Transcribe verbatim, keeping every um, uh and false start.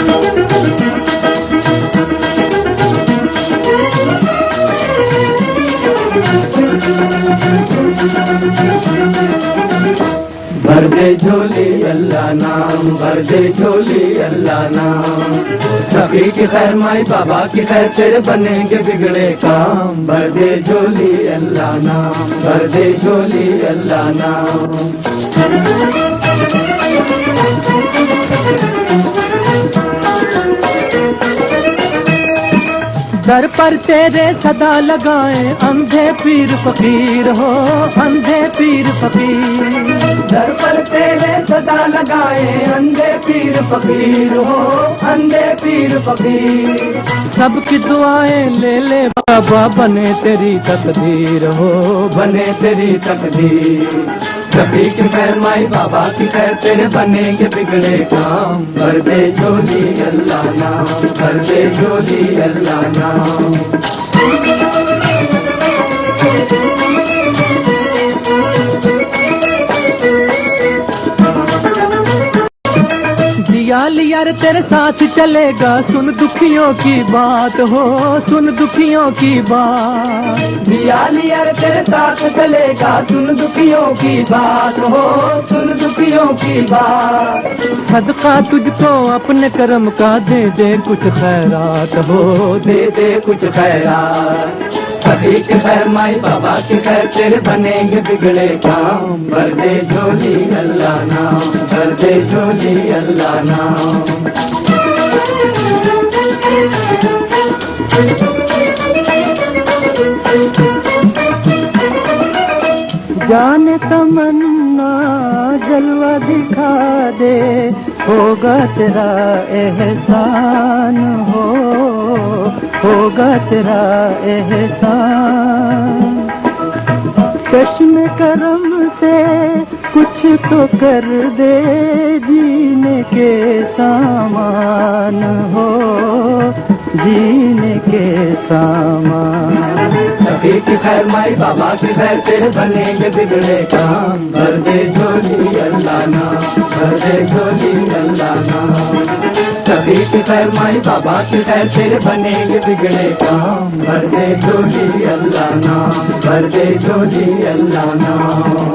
भर दे झोली अल्लाह नाम, भर दे झोली अल्लाह नाम। सभी की खैर माई बाबा की खैर, तेरे बनेंगे बिगड़े काम। भर दे झोली अल्लाह नाम, भर दे झोली अल्लाह नाम। दर पर तेरे सदा लगाए अंधे पीर फकीर हो, अंधे पीर फकीर। दर पर तेरे सदा लगाए अंधे पीर फकीर हो, अंधे पीर फकीर। सबकी दुआएं ले ले बाबा, बने तेरी तकदीर हो, बने तेरी तकदीर। सभी की खैर माई बाबा की खैर, तेरे बनेंगे बिगड़े काम। भर दे झोली अल्लाह नाम, भर दे झोली अल्लाह नाम। दिया लिया रे तेरे साथ चलेगा, सुन दुखियों की बात हो, सुन दुखियों की बात। दिया लिया रे तेरे साथ चलेगा, सुन दुखियों की बात हो, सुन दुखियों की बात। सदका तुझको अपने कर्म का, दे दे कुछ खैरात हो, दे दे कुछ खैरात। सभी के खैर माई बाबा की खैर, तेरे बनेंगे बिगड़े काम। भर दे झोली अल्लाह नाम, भर दे झोली अल्लाह नाम। जाने तमन्ना जलवा दिखा दे, होगा तेरा एहसान हो, होगा तेरा एहसान। चश्मे करम से कुछ तो कर दे, जीने के सामान हो, जीने के सामान। सभी की खैर माई बाबा की खैर, तेरे बनेंगे बिगड़े काम। भर दे झोली अल्लाह नाम, भर दे झोली अल्लाह नाम। सभी की खैर माई बाबा की खैर, तेरे बनेंगे बिगड़े काम। भर दे झोली अल्लाह नाम, भर दे झोली अल्लाह नाम।